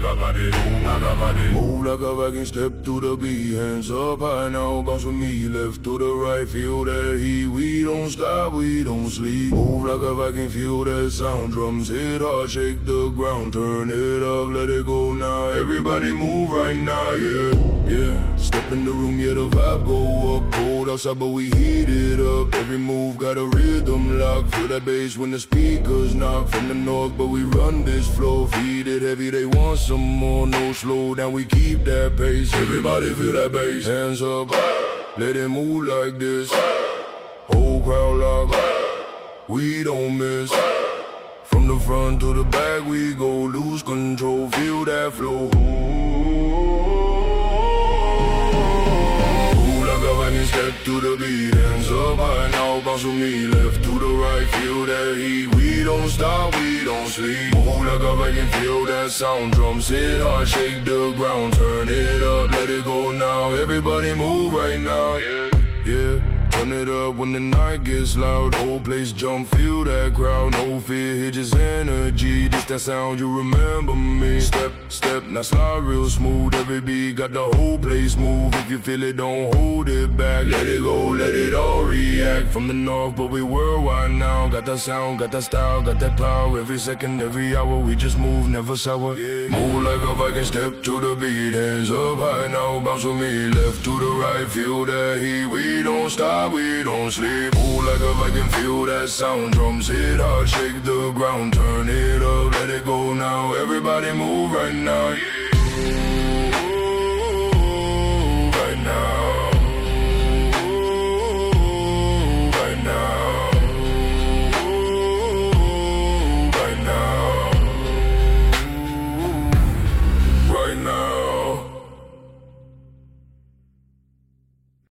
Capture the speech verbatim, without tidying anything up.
a body, move like a body. Move like a Viking, step to the beat. Hands up high now, bounce with me. Left to the right, feel that heat. We don't stop, we don't sleep. Move like a Viking, feel that sound. Drums hit hard, shake the ground. Turn it up, let it go now. Everybody move right now, yeah, yeah. Step in the room, yeah, the vibe go up. Cold outside, but we heat it up. Every move got a rhythm lock. Feel that bass when the speakers knock. From the north, but we run this flow. Feed it heavy, they want some more. No slow down, we keep that pace. Everybody feel that bass. Hands up, let it move like this. Whole crowd lock, we don't miss. From the front to the back, we go lose control. Feel that flow. Step to the beat, hands up high now, bounce with me. Left to the right, feel that heat. We don't stop, we don't sleep. Move like a Viking, feel that sound. Drums hit hard, shake the ground. Turn it up, let it go now. Everybody move right now, yeah, yeah. Turn it up when the night gets loud. Whole place jump, feel that crowd. No fear, hit just energy. This that sound, you remember me. Step, step, now slide real smooth. Every beat got the whole place move. If you feel it, don't hold it back. Let it go, let it all react. From the north, but we worldwide now. Got that sound, got that style, got that power. Every second, every hour, we just move, never sour, yeah. Move like a Viking, step to the beat. Hands up high now, bounce with me. Left to the right, feel that heat. We don't stop, we don't sleep. Move like a Viking, feel that sound. Drums hit hard, shake the ground. Turn it up, let it go now. Everybody move right now, yeah.